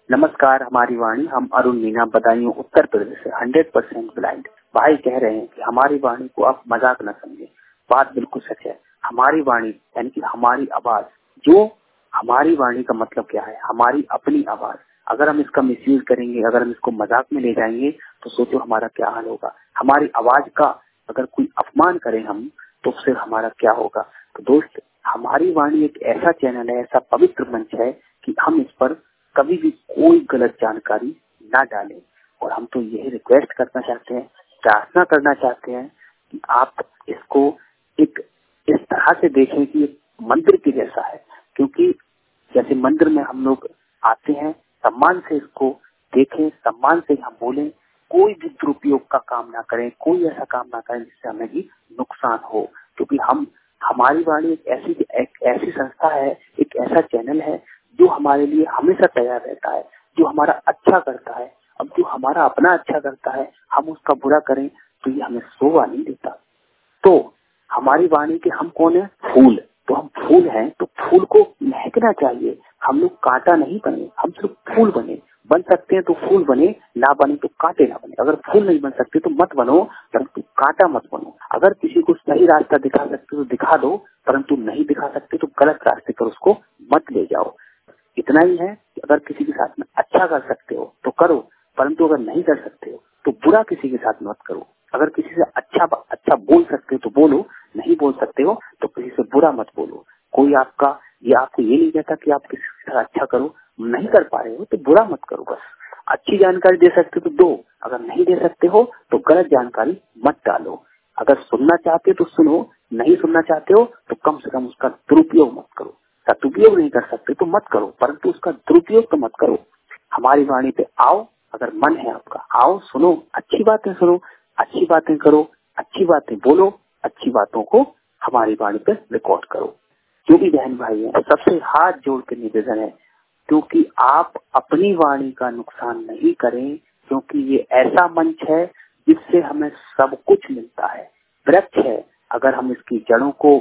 नमस्कार, हमारी वाणी। हम अरुण मीना, बदायूं, उत्तर प्रदेश से 100% ब्लाइंड भाई कह रहे हैं कि हमारी वाणी को आप मजाक न समझें। बात बिल्कुल सच है। हमारी वाणी यानी कि हमारी आवाज, जो हमारी वाणी का मतलब क्या है, हमारी अपनी आवाज। अगर हम इसका मिसयूज करेंगे, अगर हम इसको मजाक में ले जाएंगे तो सोचो हमारा क्या हाल होगा। हमारी आवाज का अगर कोई अपमान करें हम, तो फिर हमारा क्या होगा। तो दोस्त, हमारी वाणी एक ऐसा चैनल है, ऐसा पवित्र मंच है कि हम इस पर कभी भी कोई गलत जानकारी ना डालें। और हम तो यही रिक्वेस्ट करना चाहते हैं, प्रार्थना करना चाहते हैं कि आप इसको एक इस तरह से देखें कि एक मंदिर के जैसा है। क्योंकि जैसे मंदिर में हम लोग आते हैं, सम्मान से इसको देखें, सम्मान से हम बोलें, कोई भी दुरुपयोग का काम ना करें, कोई ऐसा काम ना करें जिससे हमें भी नुकसान हो। क्योंकि हमारी वाणी एक ऐसी संस्था है, एक ऐसा चैनल है जो हमारे लिए हमेशा तैयार रहता है, जो हमारा अच्छा करता है। अब जो हमारा अपना अच्छा करता है, हम उसका बुरा करें तो ये हमें शोभा नहीं देता। तो हमारी वाणी के हम कौन है? फूल। तो हम फूल हैं, तो फूल को महकना चाहिए। हम लोग कांटा नहीं बने, हम सिर्फ फूल बने। बन सकते हैं तो फूल बने, ना बने तो कांटे ना बने। अगर फूल नहीं बन सकते तो मत बनो, परंतु कांटा मत बनो। अगर किसी को सही रास्ता दिखा सकते हो तो दिखा दो, परंतु नहीं दिखा सकते तो गलत रास्ते पर उसको मत ले जाओ। इतना ही है कि अगर किसी के साथ में अच्छा कर सकते हो तो करो, परंतु अगर नहीं कर सकते हो तो बुरा किसी के साथ मत करो। अगर किसी से अच्छा बोल सकते हो तो बोलो, नहीं बोल सकते हो तो किसी से बुरा मत बोलो। कोई आपको ये नहीं कहता कि आप किसी के साथ अच्छा करो, नहीं कर पा रहे हो तो बुरा मत करो। बस अच्छी जानकारी दे सकते हो तो दो, अगर नहीं दे सकते हो तो गलत जानकारी मत डालो। अगर सुनना चाहते हो तो सुनो, नहीं सुनना चाहते हो तो कम से कम उसका दुरुपयोग मत करो। सदुपयोग नहीं कर सकते तो मत करो, परंतु उसका दुरुपयोग तो मत करो। हमारी वाणी पे आओ, अगर मन है आपका, आओ, सुनो, अच्छी बातें सुनो, अच्छी बातें करो, अच्छी बातें बोलो, अच्छी बातों को हमारी वाणी पे रिकॉर्ड करो। जो भी बहन भाई है, सबसे हाथ जोड़ के निवेदन है, क्योंकि आप अपनी वाणी का नुकसान नहीं करें, क्योंकि ये ऐसा मंच है जिससे हमें सब कुछ मिलता है। वृक्ष है, अगर हम इसकी जड़ों को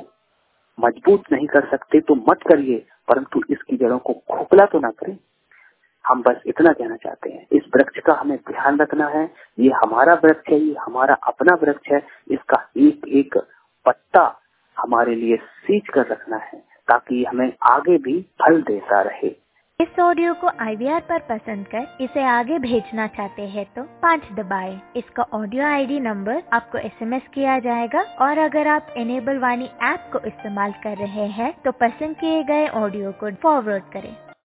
मजबूत नहीं कर सकते तो मत करिए, परंतु इसकी जड़ों को खोखला तो ना करें। हम बस इतना कहना चाहते हैं। इस वृक्ष का हमें ध्यान रखना है। ये हमारा वृक्ष है, ये हमारा अपना वृक्ष है। इसका एक एक पत्ता हमारे लिए सींच कर रखना है, ताकि हमें आगे भी फल देता रहे। इस ऑडियो को IVR पर पसंद कर इसे आगे भेजना चाहते हैं तो 5 दबाएं। इसका ऑडियो ID नंबर आपको SMS किया जाएगा। और अगर आप इनेबल वाणी ऐप को इस्तेमाल कर रहे हैं तो पसंद किए गए ऑडियो को फॉरवर्ड करें।